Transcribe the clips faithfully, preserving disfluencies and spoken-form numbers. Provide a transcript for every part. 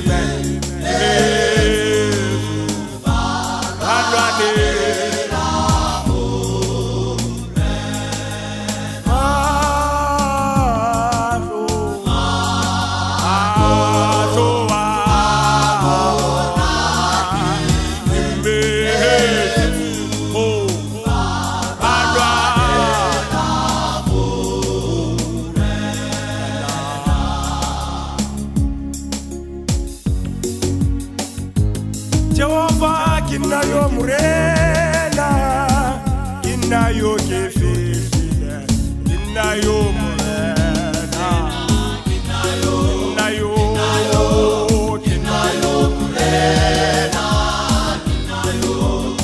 Jehovah kinayo murena, kinayo kefile, kinayo murena, kinayo, kinayo, kinayo murena, kinayo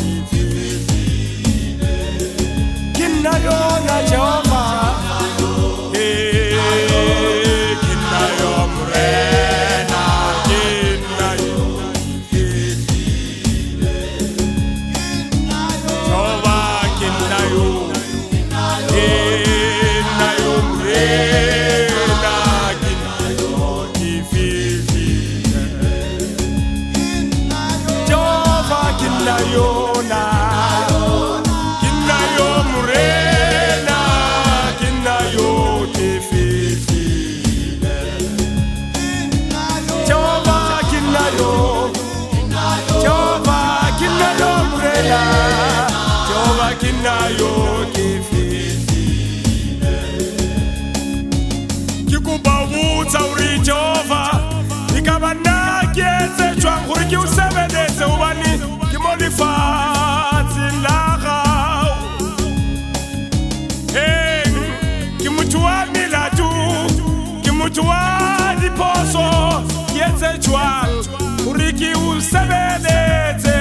kefile, kinayo na Jehovah, eh, kinayo murena, kinayo. Kinayo kefile kikubawutsa uri Jehova ikabana kietse chwang hore ki usebeletse ubani ki molifatsi la gago hey ki motho wa milatu ki motho wa diposo kietse chwang hore ki usebeletse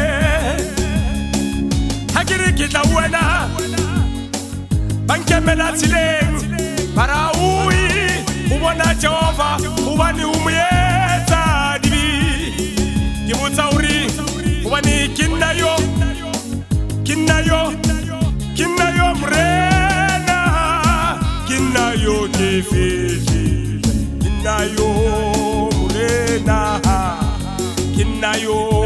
Kita wena bankemela tsileng para ui ubona Jehova ubani umuyetsa dibi ke botsa uri ubani kinayo kinayo kinayo mrena kinayo kefili kinayo mrena kinayo